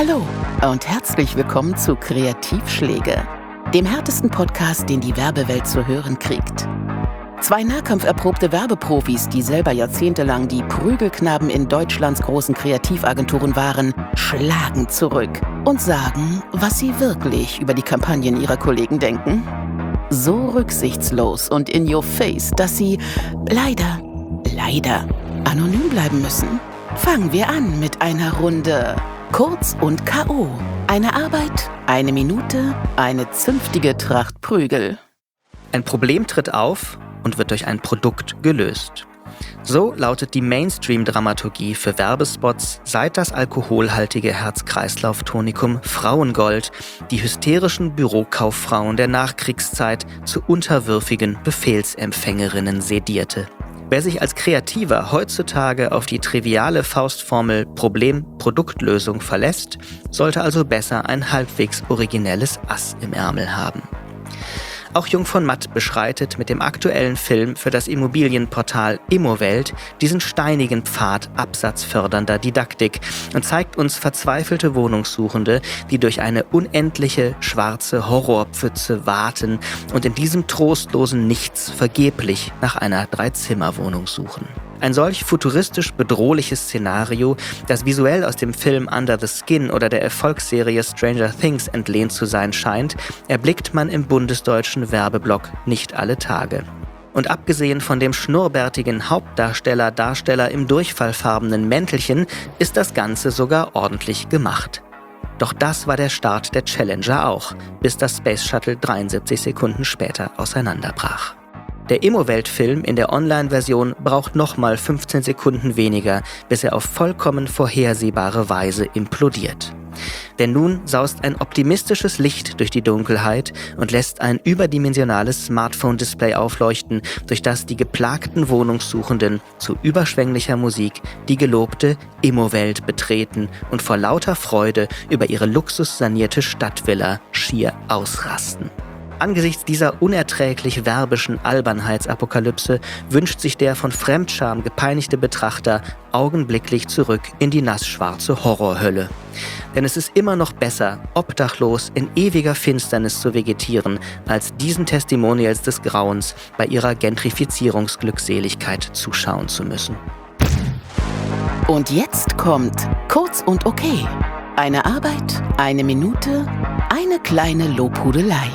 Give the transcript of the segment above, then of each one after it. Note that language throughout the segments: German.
Hallo und herzlich willkommen zu Kreativschläge, dem härtesten Podcast, den die Werbewelt zu hören kriegt. Zwei nahkampferprobte Werbeprofis, die selber jahrzehntelang die Prügelknaben in Deutschlands großen Kreativagenturen waren, schlagen zurück und sagen, was sie wirklich über die Kampagnen ihrer Kollegen denken. So rücksichtslos und in your face, dass sie leider anonym bleiben müssen. Fangen wir an mit einer Runde Kurz und K.O. Eine Arbeit, eine Minute, eine zünftige Tracht Prügel. Ein Problem tritt auf und wird durch ein Produkt gelöst. So lautet die Mainstream-Dramaturgie für Werbespots, seit das alkoholhaltige Herz-Kreislauf-Tonikum Frauengold die hysterischen Bürokauffrauen der Nachkriegszeit zu unterwürfigen Befehlsempfängerinnen sedierte. Wer sich als Kreativer heutzutage auf die triviale Faustformel Problem-Produktlösung verlässt, sollte also besser ein halbwegs originelles Ass im Ärmel haben. Auch Jung von Matt beschreitet mit dem aktuellen Film für das Immobilienportal Immowelt diesen steinigen Pfad absatzfördernder Didaktik und zeigt uns verzweifelte Wohnungssuchende, die durch eine unendliche schwarze Horrorpfütze warten und in diesem trostlosen Nichts vergeblich nach einer Dreizimmerwohnung suchen. Ein solch futuristisch bedrohliches Szenario, das visuell aus dem Film Under the Skin oder der Erfolgsserie Stranger Things entlehnt zu sein scheint, erblickt man im bundesdeutschen Werbeblock nicht alle Tage. Und abgesehen von dem schnurrbärtigen Hauptdarsteller im durchfallfarbenen Mäntelchen ist das Ganze sogar ordentlich gemacht. Doch das war der Start der Challenger auch, bis das Space Shuttle 73 Sekunden später auseinanderbrach. Der Immowelt-Film in der Online-Version braucht nochmal 15 Sekunden weniger, bis er auf vollkommen vorhersehbare Weise implodiert. Denn nun saust ein optimistisches Licht durch die Dunkelheit und lässt ein überdimensionales Smartphone-Display aufleuchten, durch das die geplagten Wohnungssuchenden zu überschwänglicher Musik die gelobte Immowelt betreten und vor lauter Freude über ihre luxussanierte Stadtvilla schier ausrasten. Angesichts dieser unerträglich werbischen Albernheitsapokalypse wünscht sich der von Fremdscham gepeinigte Betrachter augenblicklich zurück in die nassschwarze Horrorhölle. Denn es ist immer noch besser, obdachlos in ewiger Finsternis zu vegetieren, als diesen Testimonials des Grauens bei ihrer Gentrifizierungsglückseligkeit zuschauen zu müssen. Und jetzt kommt Kurz und Okay. Eine Arbeit, eine Minute, eine kleine Lobhudelei.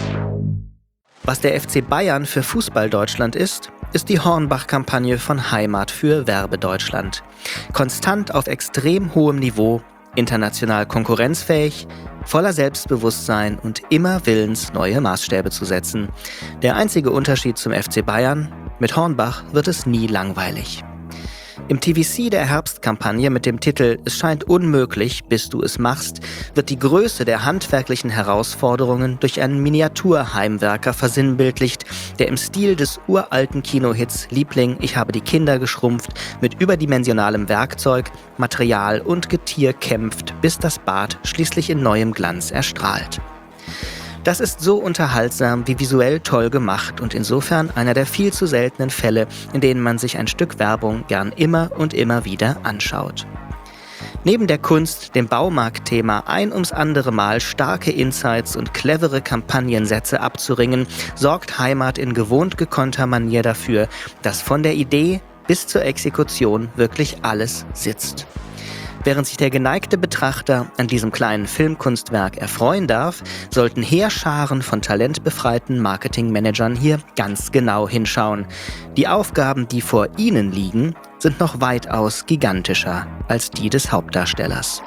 Was der FC Bayern für Fußball-Deutschland ist die Hornbach-Kampagne von Heimat für Werbedeutschland. Konstant auf extrem hohem Niveau, international konkurrenzfähig, voller Selbstbewusstsein und immer willens, neue Maßstäbe zu setzen. Der einzige Unterschied zum FC Bayern: mit Hornbach wird es nie langweilig. Im TVC der Herbstkampagne mit dem Titel »Es scheint unmöglich, bis du es machst« wird die Größe der handwerklichen Herausforderungen durch einen Miniaturheimwerker versinnbildlicht, der im Stil des uralten Kinohits »Liebling, ich habe die Kinder geschrumpft« mit überdimensionalem Werkzeug, Material und Getier kämpft, bis das Bad schließlich in neuem Glanz erstrahlt. Das ist so unterhaltsam wie visuell toll gemacht und insofern einer der viel zu seltenen Fälle, in denen man sich ein Stück Werbung gern immer und immer wieder anschaut. Neben der Kunst, dem Baumarktthema ein ums andere Mal starke Insights und clevere Kampagnensätze abzuringen, sorgt Heimat in gewohnt gekonnter Manier dafür, dass von der Idee bis zur Exekution wirklich alles sitzt. Während sich der geneigte Betrachter an diesem kleinen Filmkunstwerk erfreuen darf, sollten Heerscharen von talentbefreiten Marketingmanagern hier ganz genau hinschauen. Die Aufgaben, die vor ihnen liegen, sind noch weitaus gigantischer als die des Hauptdarstellers.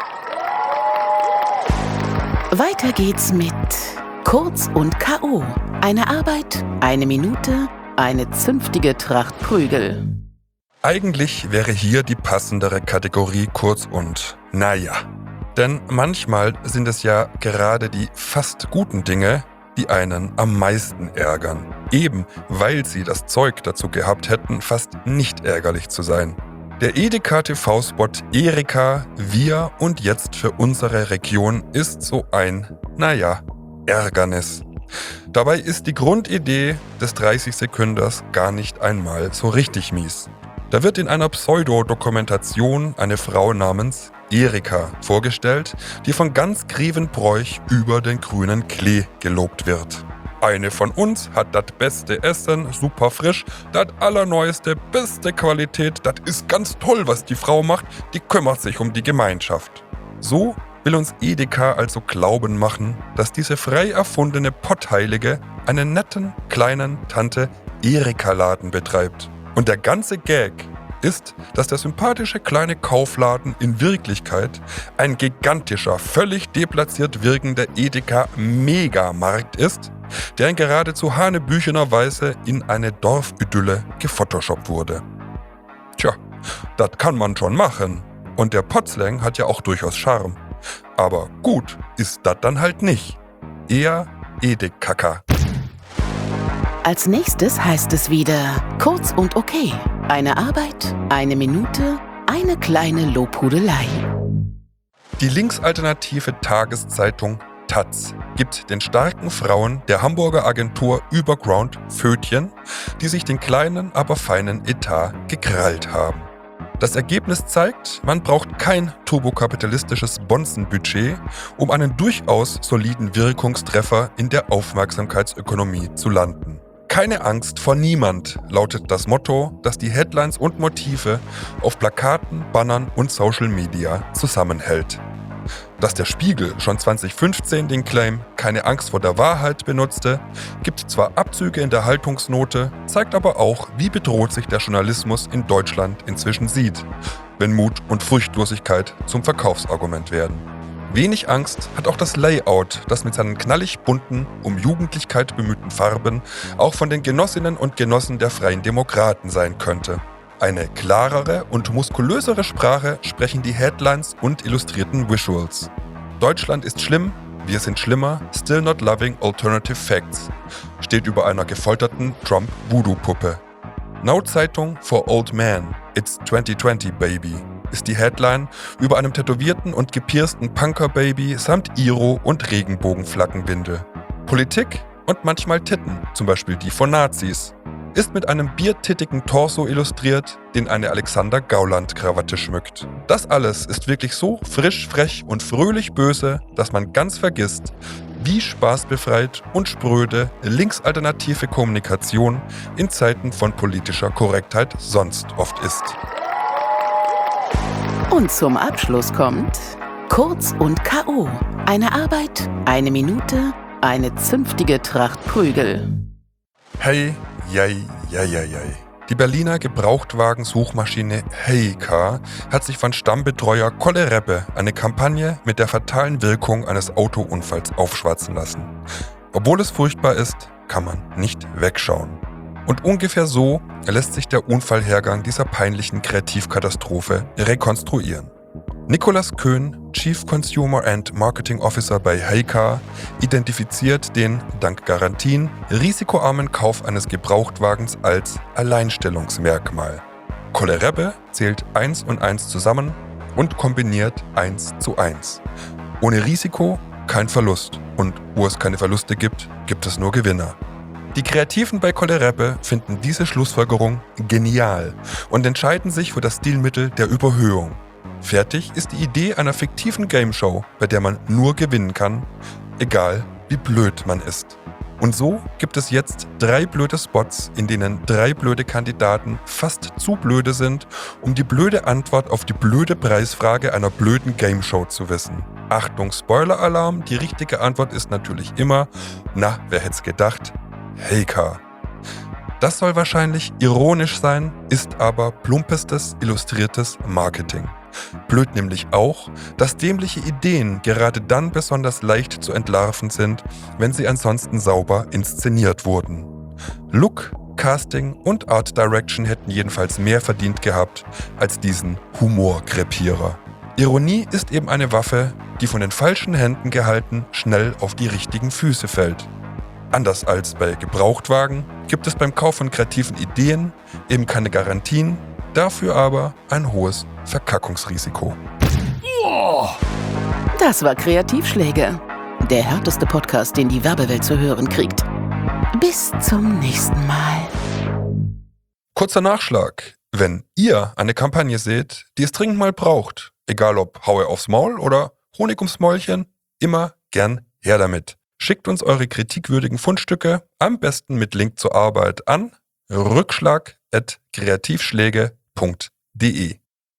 Weiter geht's mit Kurz und K.O. Eine Arbeit, eine Minute, eine zünftige Tracht Prügel. Eigentlich wäre hier die passendere Kategorie kurz und naja. Denn manchmal sind es ja gerade die fast guten Dinge, die einen am meisten ärgern. Eben weil sie das Zeug dazu gehabt hätten, fast nicht ärgerlich zu sein. Der Edeka TV-Spot Erika, wir und jetzt für unsere Region ist so ein, Ärgernis. Dabei ist die Grundidee des 30-Sekünders gar nicht einmal so richtig mies. Da wird in einer Pseudo-Dokumentation eine Frau namens Erika vorgestellt, die von ganz Grevenbroich über den grünen Klee gelobt wird. Eine von uns hat das beste Essen, super frisch, das allerneueste, beste Qualität, das ist ganz toll, was die Frau macht, die kümmert sich um die Gemeinschaft. So will uns Edeka also glauben machen, dass diese frei erfundene Pottheilige einen netten, kleinen Tante Erika-Laden betreibt. Und der ganze Gag ist, dass der sympathische kleine Kaufladen in Wirklichkeit ein gigantischer, völlig deplatziert wirkender Edeka-Megamarkt ist, der in geradezu hanebüchener Weise in eine Dorfidylle gefotoshoppt wurde. Tja, das kann man schon machen. Und der Potslang hat ja auch durchaus Charme. Aber gut ist das dann halt nicht. Eher Edekacker. Als nächstes heißt es wieder kurz und okay. Eine Arbeit, eine Minute, eine kleine Lobhudelei. Die linksalternative Tageszeitung taz gibt den starken Frauen der Hamburger Agentur Überground Pfötchen, die sich den kleinen, aber feinen Etat gekrallt haben. Das Ergebnis zeigt, man braucht kein turbokapitalistisches Bonzenbudget, um einen durchaus soliden Wirkungstreffer in der Aufmerksamkeitsökonomie zu landen. Keine Angst vor niemand lautet das Motto, das die Headlines und Motive auf Plakaten, Bannern und Social Media zusammenhält. Dass der Spiegel schon 2015 den Claim „Keine Angst vor der Wahrheit" benutzte, gibt zwar Abzüge in der Haltungsnote, zeigt aber auch, wie bedroht sich der Journalismus in Deutschland inzwischen sieht, wenn Mut und Furchtlosigkeit zum Verkaufsargument werden. Wenig Angst hat auch das Layout, das mit seinen knallig bunten, um Jugendlichkeit bemühten Farben auch von den Genossinnen und Genossen der Freien Demokraten sein könnte. Eine klarere und muskulösere Sprache sprechen die Headlines und illustrierten Visuals. Deutschland ist schlimm, wir sind schlimmer, still not loving alternative facts, steht über einer gefolterten Trump-Voodoo-Puppe. Now-Zeitung for Old Man, it's 2020 baby, ist die Headline über einem tätowierten und gepiersten Punker-Baby samt Iro und Regenbogenflaggenbinde. Politik und manchmal Titten, zum Beispiel die von Nazis, ist mit einem biertittigen Torso illustriert, den eine Alexander Gauland-Krawatte schmückt. Das alles ist wirklich so frisch, frech und fröhlich böse, dass man ganz vergisst, wie spaßbefreit und spröde linksalternative Kommunikation in Zeiten von politischer Korrektheit sonst oft ist. Und zum Abschluss kommt kurz und K.O. Eine Arbeit, eine Minute, eine zünftige Tracht Prügel. Hey, jei. Die Berliner Gebrauchtwagen-Suchmaschine Heycar hat sich von Stammbetreuer Kolle Reppe eine Kampagne mit der fatalen Wirkung eines Autounfalls aufschwatzen lassen. Obwohl es furchtbar ist, kann man nicht wegschauen. Und ungefähr so lässt sich der Unfallhergang dieser peinlichen Kreativkatastrophe rekonstruieren. Nicolas Köhn, Chief Consumer and Marketing Officer bei Heycar, identifiziert den, dank Garantien, risikoarmen Kauf eines Gebrauchtwagens als Alleinstellungsmerkmal. Kolle Reppe zählt 1 und 1 zusammen und kombiniert 1:1. Ohne Risiko kein Verlust. Und wo es keine Verluste gibt, gibt es nur Gewinner. Die Kreativen bei Kolle Reppe finden diese Schlussfolgerung genial und entscheiden sich für das Stilmittel der Überhöhung. Fertig ist die Idee einer fiktiven Gameshow, bei der man nur gewinnen kann, egal wie blöd man ist. Und so gibt es jetzt 3 blöde Spots, in denen 3 blöde Kandidaten fast zu blöde sind, um die blöde Antwort auf die blöde Preisfrage einer blöden Gameshow zu wissen. Achtung, Spoiler-Alarm, die richtige Antwort ist natürlich immer, na, wer hätt's gedacht, Heycar. Das soll wahrscheinlich ironisch sein, ist aber plumpestes, illustriertes Marketing. Blöd nämlich auch, dass dämliche Ideen gerade dann besonders leicht zu entlarven sind, wenn sie ansonsten sauber inszeniert wurden. Look, Casting und Art Direction hätten jedenfalls mehr verdient gehabt als diesen Humorkrepierer. Ironie ist eben eine Waffe, die von den falschen Händen gehalten schnell auf die richtigen Füße fällt. Anders als bei Gebrauchtwagen gibt es beim Kauf von kreativen Ideen eben keine Garantien, dafür aber ein hohes Verkackungsrisiko. Das war Kreativschläge, der härteste Podcast, den die Werbewelt zu hören kriegt. Bis zum nächsten Mal. Kurzer Nachschlag. Wenn ihr eine Kampagne seht, die es dringend mal braucht, Egal ob Haue aufs Maul oder Honig ums Mäulchen, immer gern her damit. Schickt uns eure kritikwürdigen Fundstücke, am besten mit Link zur Arbeit an rückschlag@kreativschläge.de.